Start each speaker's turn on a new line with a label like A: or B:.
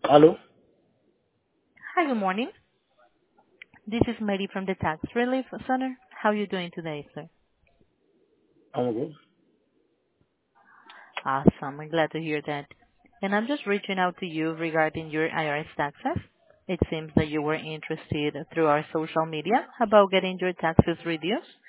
A: Hello?
B: Hi, good morning. This is Mary from the Tax Relief Center. How are you doing today, sir?
A: I'm good.
B: Awesome. I'm glad to hear that. And I'm just reaching out to you regarding your IRS taxes. It seems that you were interested through our social media about getting your taxes reduced.